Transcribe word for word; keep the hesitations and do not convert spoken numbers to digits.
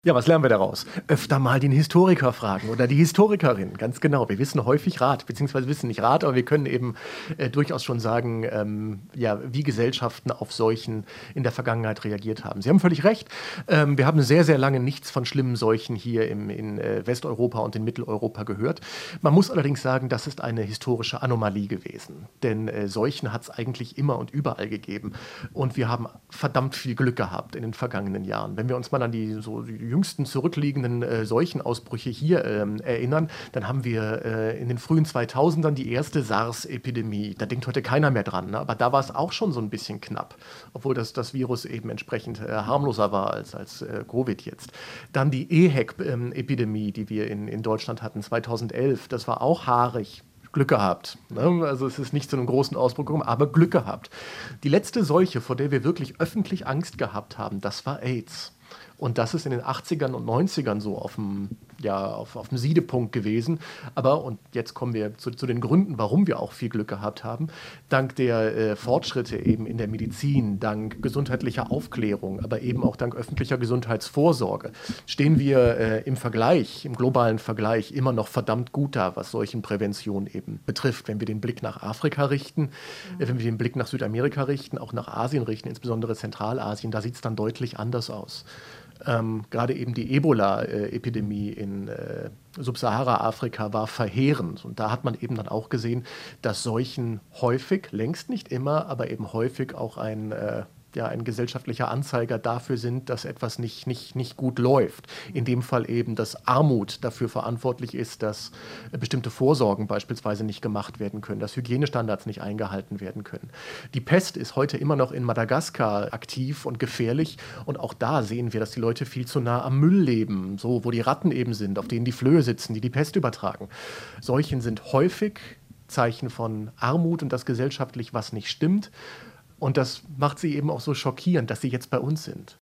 Ja, was lernen wir daraus? Öfter mal den Historiker fragen oder die Historikerin, ganz genau. Wir wissen häufig Rat, beziehungsweise wissen nicht Rat, aber wir können eben, äh, durchaus schon sagen, ähm, ja, wie Gesellschaften auf Seuchen in der Vergangenheit reagiert haben. Sie haben völlig recht. Ähm, wir haben sehr, sehr lange nichts von schlimmen Seuchen hier im in, äh, Westeuropa und in Mitteleuropa gehört. Man muss allerdings sagen, das ist eine historische Anomalie gewesen, denn, äh, Seuchen hat's eigentlich immer und überall gegeben und wir haben verdammt viel Glück gehabt in den vergangenen Jahren. Wenn wir uns mal an die so die jüngsten zurückliegenden, äh, Seuchenausbrüche hier, ähm, erinnern, dann haben wir, äh, in den frühen zweitausendern die erste SARS-Epidemie. Da denkt heute keiner mehr dran, ne? Aber da war's auch schon so 'n bisschen knapp, obwohl das das Virus eben entsprechend, äh, harmloser war als als, äh, Covid jetzt. Dann die EHEC, ähm, Epidemie, die wir in in Deutschland hatten zweitausendelf. Das war auch haarig. Glück gehabt, ne? Also, es ist nicht zu 'nem großen Ausbruch gekommen, aber Glück gehabt. Die letzte Seuche, vor der wir wirklich öffentlich Angst gehabt haben, das war AIDS. Und das ist in den achtzigern und neunzigern so auf'm ja, auf auf'm Siedepunkt gewesen. Aber und jetzt kommen wir zu zu den Gründen, warum wir auch viel Glück gehabt haben. Dank der, äh, Fortschritte eben in der Medizin, dank gesundheitlicher Aufklärung, aber eben auch dank öffentlicher Gesundheitsvorsorge stehen wir, äh, im Vergleich im globalen Vergleich immer noch verdammt gut da, was Seuchenprävention eben betrifft. Wenn wir den Blick nach Afrika richten, äh, wenn wir den Blick nach Südamerika richten, auch nach Asien richten, insbesondere Zentralasien, da sieht's dann deutlich anders aus. Ähm, grade eben die Ebola, äh, Epidemie in, äh, Subsahara-Afrika war verheerend und da hat man eben dann auch gesehen, dass Seuchen häufig, längst nicht immer, aber eben häufig auch ein, äh ja, ein gesellschaftlicher Anzeiger dafür sind, dass etwas nicht nicht nicht gut läuft. In dem Fall eben, dass Armut dafür verantwortlich ist, dass, äh, bestimmte Vorsorgen beispielsweise nicht gemacht werden können, dass Hygienestandards nicht eingehalten werden können. Die Pest ist heute immer noch in Madagaskar aktiv und gefährlich und auch da sehen wir, dass die Leute viel zu nah am Müll leben, so wo die Ratten eben sind, auf denen die Flöhe sitzen, die die Pest übertragen. Seuchen sind häufig Zeichen von Armut und dass gesellschaftlich was nicht stimmt und das macht sie eben auch so schockierend, dass sie jetzt bei uns sind.